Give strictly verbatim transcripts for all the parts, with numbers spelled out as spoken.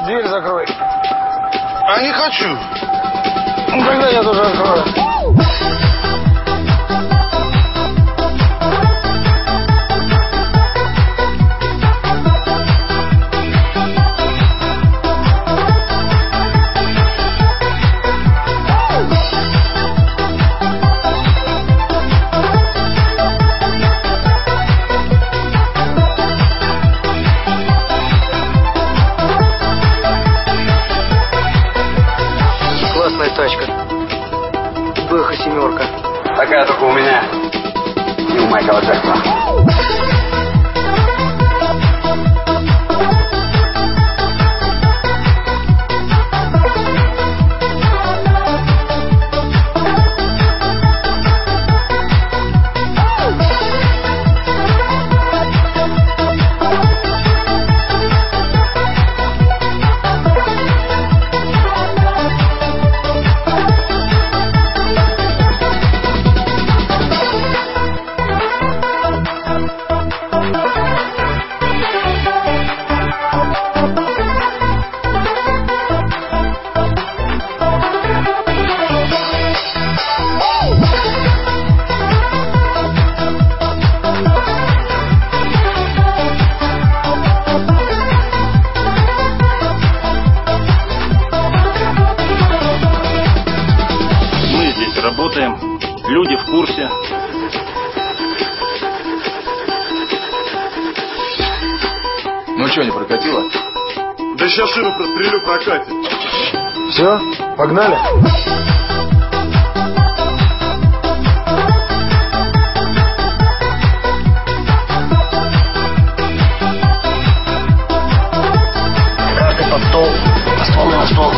Дверь закрой. А не хочу. Ну тогда я тоже открою. Классная тачка. Бэха семерка. Такая только у меня и у Майкла Джексона. Работаем, люди в курсе. Ну что, не прокатило? Да сейчас шину прострелю, прокатит. Все, погнали. Карты под стол, а стволы на стол.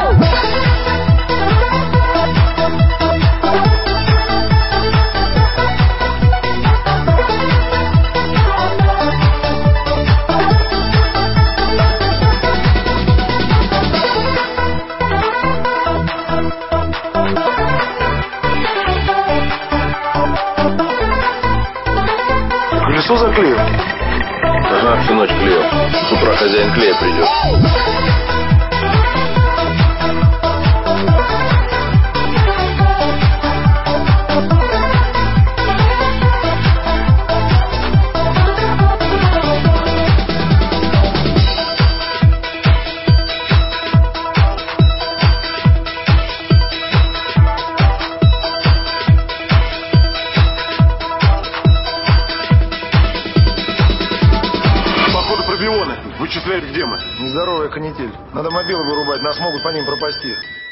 Колесо заклеил. Ага, всю ночь клеил. С утра хозяин клея придет. Пробионы. Вычисляют, где мы. Нездоровая канитель. Надо мобилы вырубать, нас могут по ним пропасти.